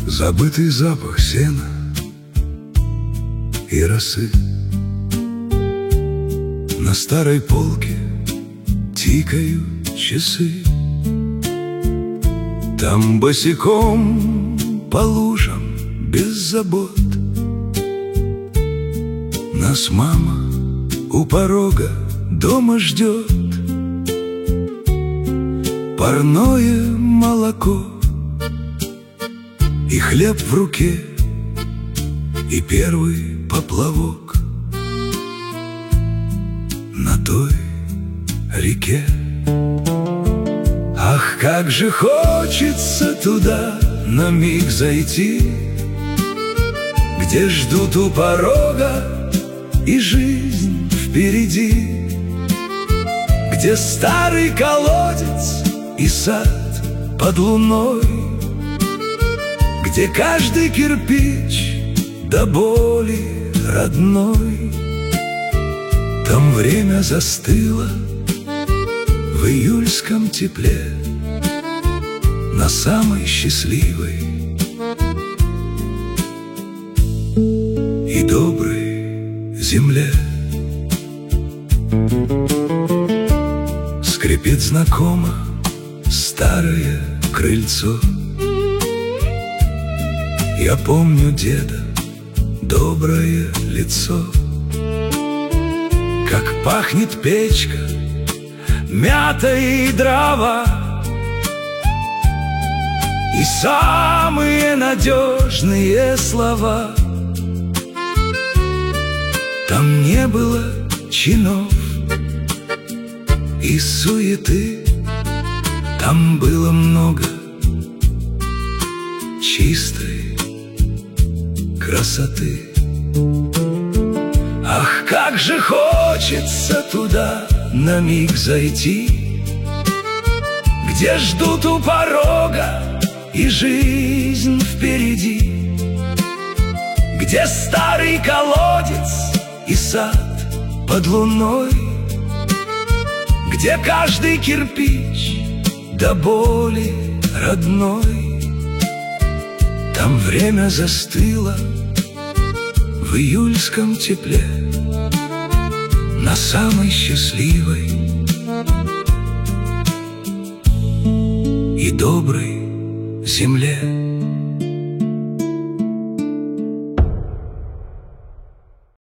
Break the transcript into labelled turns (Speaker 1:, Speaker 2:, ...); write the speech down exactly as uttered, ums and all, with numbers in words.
Speaker 1: Забытый запах сена и росы. На старой полке тикают часы. Там босиком по лужам без забот нас мама у порога дома ждет. Парное молоко и хлеб в руке, и первый поплавок на той реке. Ах, как же хочется туда на миг зайти, где ждут у порога и жизнь впереди, где старый колодец и сад под луной, где каждый кирпич до боли родной. Там время застыло в июльском тепле на самой счастливой и доброй земле. Скрипит знакомо старое крыльцо. Я помню деда доброе лицо, как пахнет печка, мята и дрова, и самые надежные слова. Там не было чинов и суеты, там было много чистой красоты. Ах, как же хочется туда на миг зайти, где ждут у порога и жизнь впереди, где старый колодец и сад под луной, где каждый кирпич до боли родной. Там время застыло в июльском тепле на самой счастливой и доброй земле.